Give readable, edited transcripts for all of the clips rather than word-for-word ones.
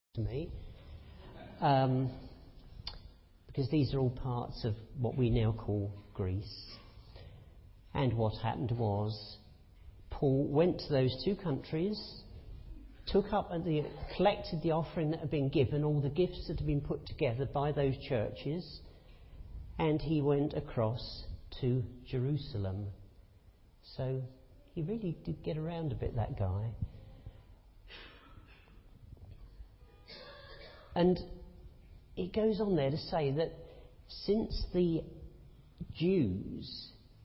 to me, because these are all parts of what we now call Greece. And what happened was Paul went to those two countries, collected the offering that had been given, all the gifts that had been put together by those churches, and he went across to Jerusalem. So he really did get around a bit, that guy. And it goes on there to say that since the Jews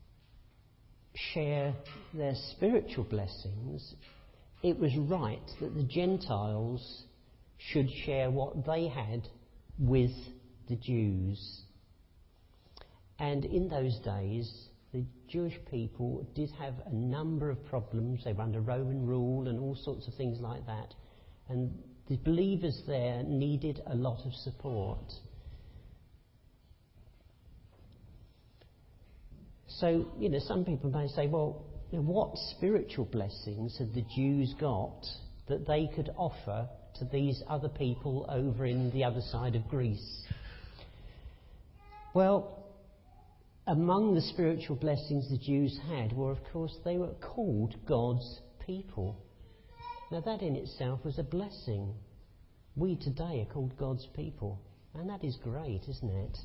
share their spiritual blessings, it was right that the Gentiles should share what they had with the Jews. And in those days, the Jewish people did have a number of problems. They were under Roman rule and all sorts of things like that. And the believers there needed a lot of support. So, some people may say, well, what spiritual blessings had the Jews got that they could offer to these other people over in the other side of Greece? Well, among the spiritual blessings the Jews had were, of course, they were called God's people. Now, that in itself was a blessing. We today are called God's people, and that is great, isn't it?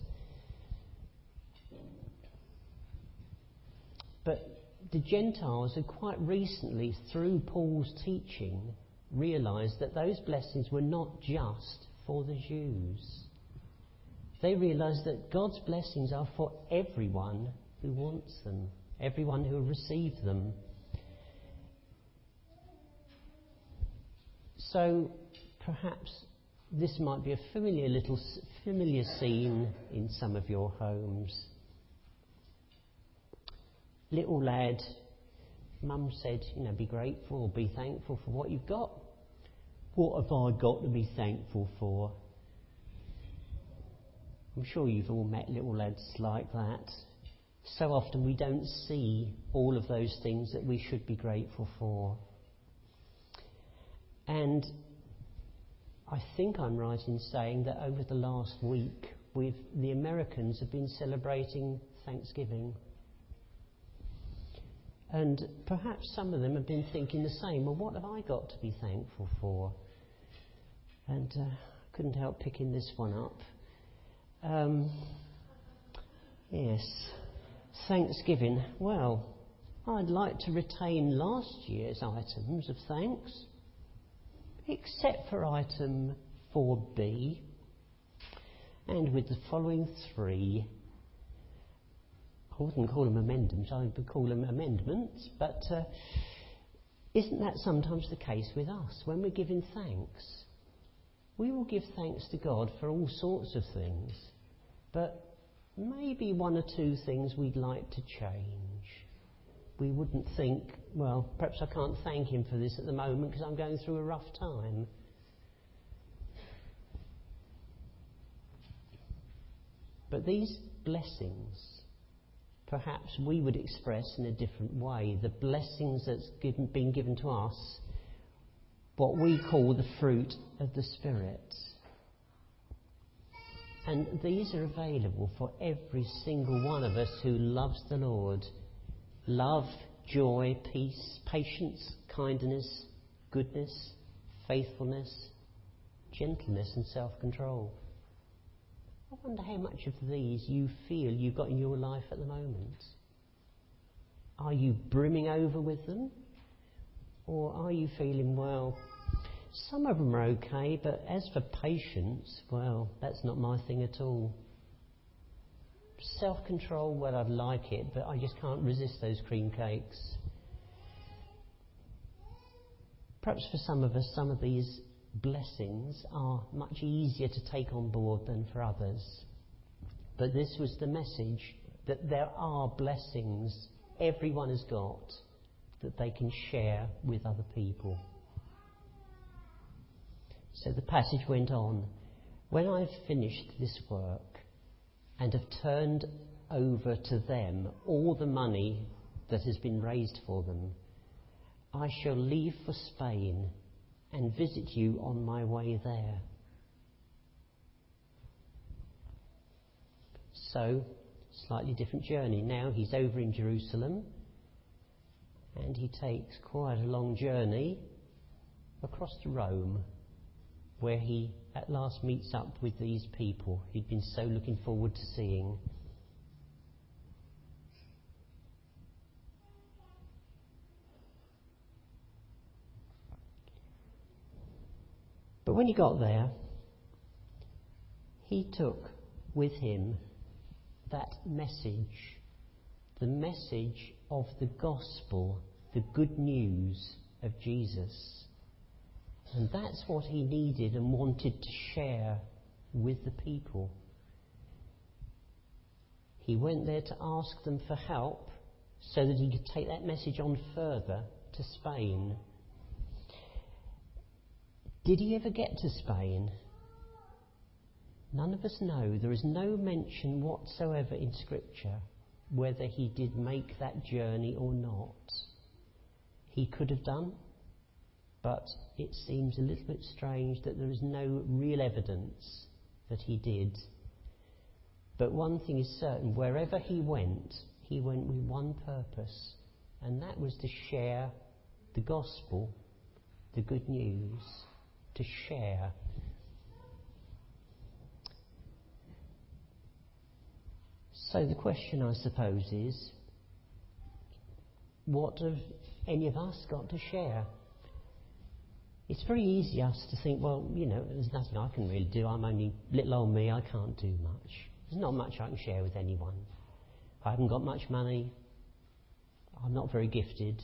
But the Gentiles had quite recently, through Paul's teaching, realised that those blessings were not just for the Jews. They realised that God's blessings are for everyone who wants them, everyone who will receive them. So perhaps this might be a familiar scene in some of your homes. Little lad, Mum said, be grateful or be thankful for what you've got. What have I got to be thankful for? I'm sure you've all met little lads like that. So often we don't see all of those things that we should be grateful for. And I think I'm right in saying that over the last week, the Americans have been celebrating Thanksgiving. And perhaps some of them have been thinking the same. Well, what have I got to be thankful for? And couldn't help picking this one up. Yes, Thanksgiving. Well, I'd like to retain last year's items of thanks, except for item 4B, and with the following 3. I wouldn't call them amendments, I would call them amendments, but isn't that sometimes the case with us? When we're giving thanks, we will give thanks to God for all sorts of things, but maybe one or two things we'd like to change. We wouldn't think, well, perhaps I can't thank him for this at the moment because I'm going through a rough time. But these blessings, perhaps we would express in a different way. The blessings that's been given to us, what we call the fruit of the Spirit. And these are available for every single one of us who loves the Lord. Love, joy, peace, patience, kindness, goodness, faithfulness, gentleness and self-control. I wonder how much of these you feel you've got in your life at the moment. Are you brimming over with them? Or are you feeling, well, some of them are okay, but as for patience, well, that's not my thing at all. Self-control, well, I'd like it, but I just can't resist those cream cakes. Perhaps for some of us, some of these blessings are much easier to take on board than for others. But this was the message, that there are blessings everyone has got that they can share with other people. So the passage went on. When I've finished this work and have turned over to them all the money that has been raised for them, I shall leave for Spain and visit you on my way there. So, slightly different journey. Now he's over in Jerusalem, and he takes quite a long journey across to Rome, where he at last meets up with these people he'd been so looking forward to seeing. But when he got there, he took with him that message, the message of the gospel, the good news of Jesus. And that's what he needed and wanted to share with the people. He went there to ask them for help so that he could take that message on further to Spain. Did he ever get to Spain? None of us know. There is no mention whatsoever in Scripture whether he did make that journey or not. He could have done, but it seems a little bit strange that there is no real evidence that he did. But one thing is certain, wherever he went with one purpose, and that was to share the gospel, the good news, to share. So the question, I suppose, is, what have any of us got to share? It's very easy us to think, well, there's nothing I can really do. I'm only little old me. I can't do much. There's not much I can share with anyone. I haven't got much money. I'm not very gifted.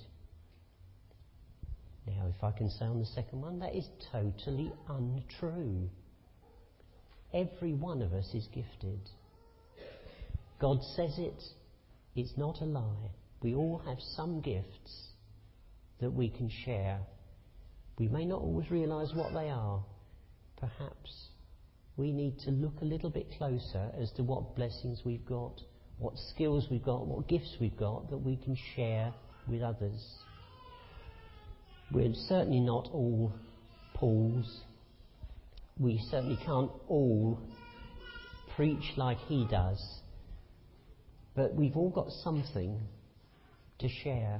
Now, if I can say on the second one, that is totally untrue. Every one of us is gifted. God says it. It's not a lie. We all have some gifts that we can share. We may not always realise what they are. Perhaps we need to look a little bit closer as to what blessings we've got, what skills we've got, what gifts we've got that we can share with others. We're certainly not all Pauls. We certainly can't all preach like he does. But we've all got something to share.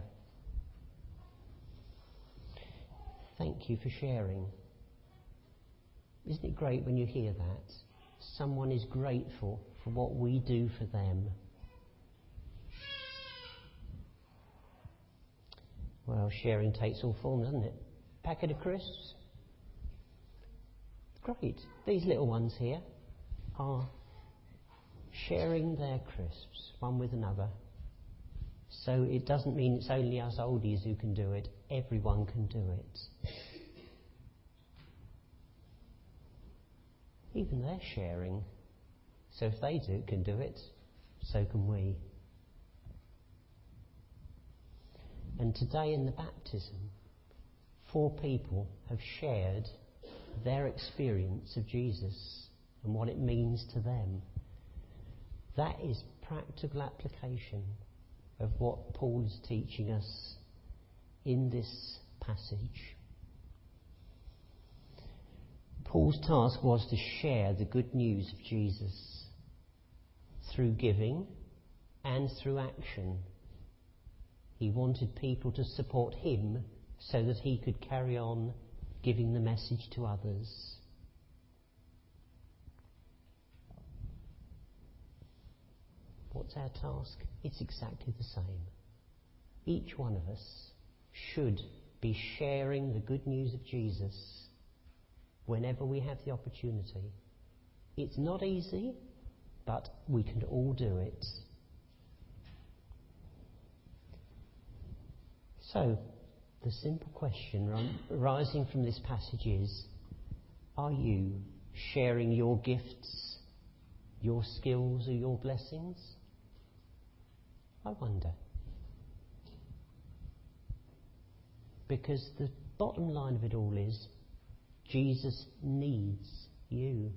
Thank you for sharing. Isn't it great when you hear that? Someone is grateful for what we do for them. Well, sharing takes all forms, doesn't it? Packet of crisps? Great. These little ones here are sharing their crisps, one with another. So it doesn't mean it's only us oldies who can do it. Everyone can do it. Even they're sharing. So if they can do it, so can we. And today in the baptism, 4 people have shared their experience of Jesus and what it means to them. That is practical application of what Paul is teaching us in this passage. Paul's task was to share the good news of Jesus through giving and through action. He wanted people to support him so that he could carry on giving the message to others. What's our task? It's exactly the same. Each one of us should be sharing the good news of Jesus whenever we have the opportunity. It's not easy, but we can all do it. So, the simple question arising from this passage is, are you sharing your gifts, your skills or your blessings? I wonder. Because the bottom line of it all is, Jesus needs you.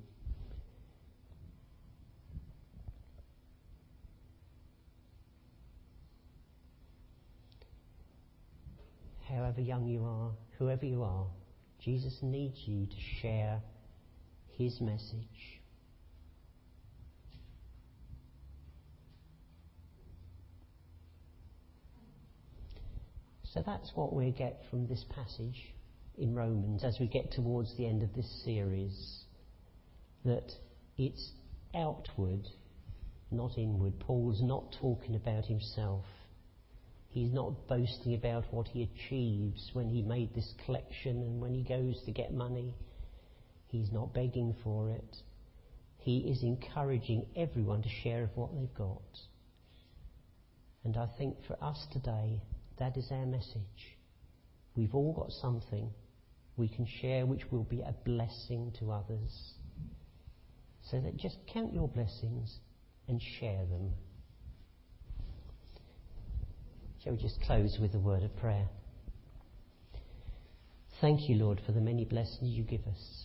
However young you are, whoever you are, Jesus needs you to share his message. So that's what we get from this passage in Romans as we get towards the end of this series, that it's outward, not inward. Paul's not talking about himself. He's not boasting about what he achieves when he made this collection and when he goes to get money. He's not begging for it. He is encouraging everyone to share of what they've got. And I think for us today, that is our message. We've all got something we can share which will be a blessing to others. So that just count your blessings and share them. Shall we just close with a word of prayer? Thank you, Lord, for the many blessings you give us.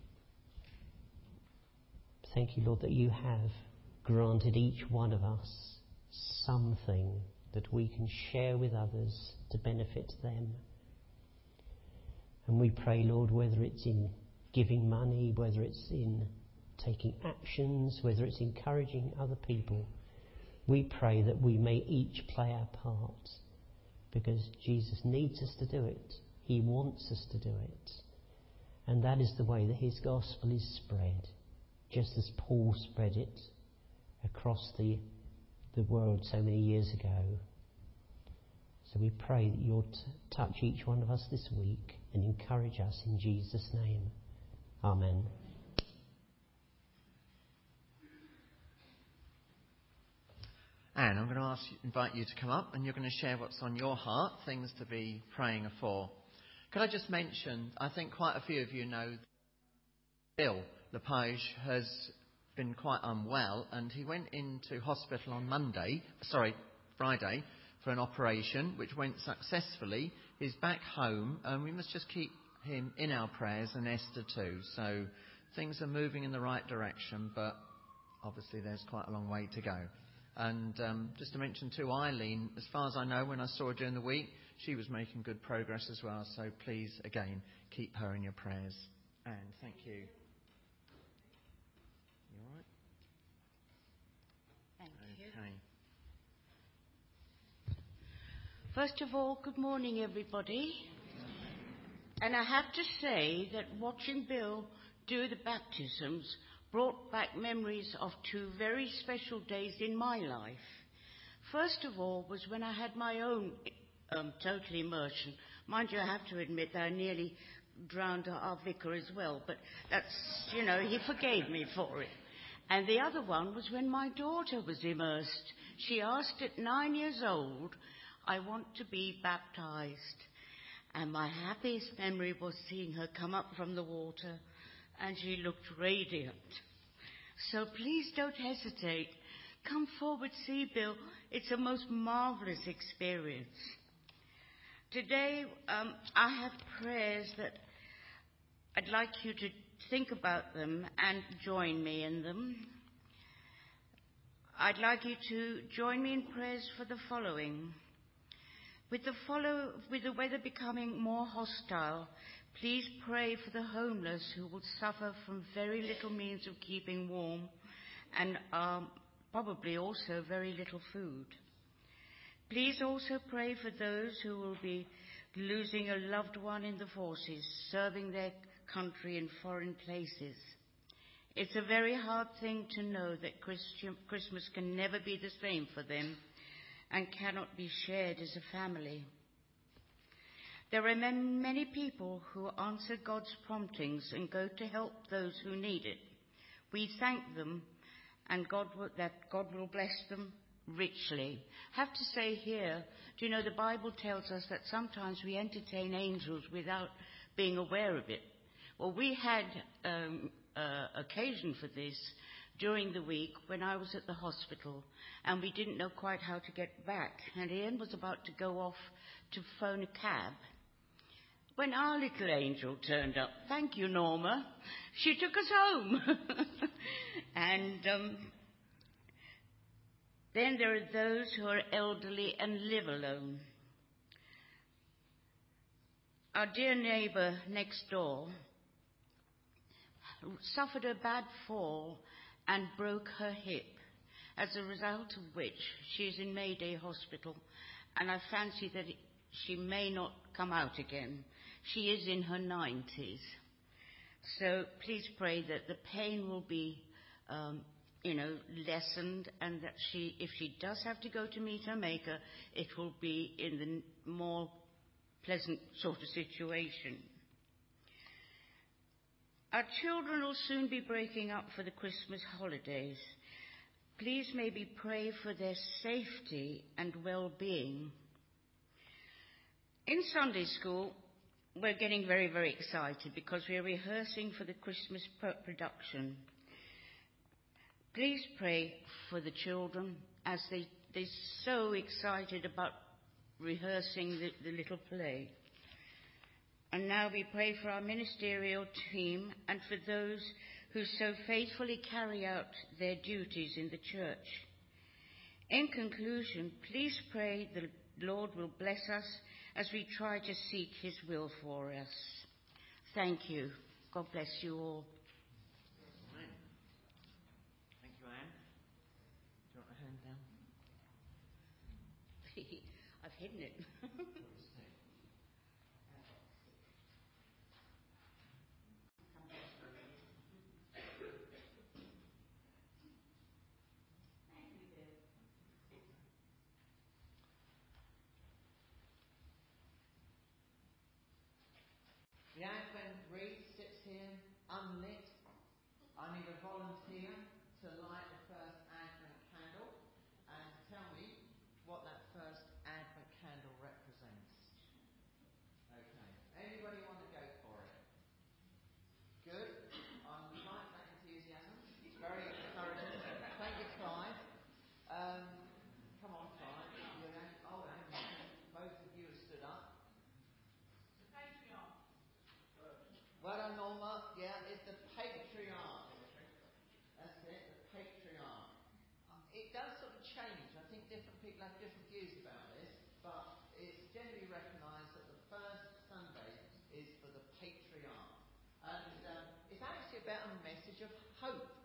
Thank you, Lord, that you have granted each one of us something that we can share with others to benefit them. And we pray, Lord, whether it's in giving money, whether it's in taking actions, whether it's encouraging other people, we pray that we may each play our part, because Jesus needs us to do it. He wants us to do it. And that is the way that his gospel is spread, just as Paul spread it across the world so many years ago. So we pray that you'll touch each one of us this week and encourage us in Jesus' name. Amen. Anne, I'm going to invite you to come up, and you're going to share what's on your heart, things to be praying for. Could I just mention, I think quite a few of you know Bill Lepage has been quite unwell, and he went into hospital on Friday, for an operation which went successfully. He's back home, and we must just keep him in our prayers, and Esther too. So things are moving in the right direction, but obviously there's quite a long way to go. And just to mention too, Eileen, as far as I know, when I saw her during the week, she was making good progress as well. So please, again, keep her in your prayers. And thank you. You all right? Thank you. Okay. First of all, good morning, everybody. And I have to say that watching Bill do the baptisms brought back memories of two very special days in my life. First of all was when I had my own total immersion. Mind you, I have to admit that I nearly drowned our vicar as well, but that's, he forgave me for it. And the other one was when my daughter was immersed. She asked at 9 years old, "I want to be baptized." And my happiest memory was seeing her come up from the water, and she looked radiant. So please don't hesitate. Come forward, see Bill. It's a most marvellous experience. Today, I have prayers that I'd like you to think about them and join me in them. I'd like you to join me in prayers for the following. With the weather becoming more hostile, please pray for the homeless who will suffer from very little means of keeping warm and probably also very little food. Please also pray for those who will be losing a loved one in the forces, serving their country in foreign places. It's a very hard thing to know that Christmas can never be the same for them and cannot be shared as a family. There are many people who answer God's promptings and go to help those who need it. We thank them, and that God will bless them richly. I have to say here, do you know the Bible tells us that sometimes we entertain angels without being aware of it? Well, we had occasion for this during the week when I was at the hospital, and we didn't know quite how to get back. And Ian was about to go off to phone a cab when our little angel turned up. Thank you, Norma. She took us home. And then there are those who are elderly and live alone. our dear neighbour next door suffered a bad fall and broke her hip, as a result of which she is in Mayday Hospital, and I fancy that she may not come out again. She is in her 90s. So please pray that the pain will be, lessened, and that if she does have to go to meet her Maker, it will be in the more pleasant sort of situation. Our children will soon be breaking up for the Christmas holidays. Please maybe pray for their safety and well-being. In Sunday school, we're getting very, very excited because we're rehearsing for the Christmas production. Please pray for the children as they're so excited about rehearsing the little play. And now we pray for our ministerial team and for those who so faithfully carry out their duties in the church. In conclusion, please pray the Lord will bless us as we try to seek his will for us. Thank you. God bless you all. Thank you, Anne. Do you want a hand down? I've hidden it. The Advent wreath sits here unlit. I need a volunteer to light the first Advent candle and tell me what that first Advent candle represents. Okay. Anybody want to go for it? Good. I like that enthusiasm. It's very encouraging. Thank you, Clive. Come on, Clive. Both of you have stood up. Well done, Norma. Yeah, it's the patriarch. That's it, the patriarch. It does sort of change. I think different people have different views about this, but it's generally recognised that the first Sunday is for the patriarch. And it's actually about a message of hope.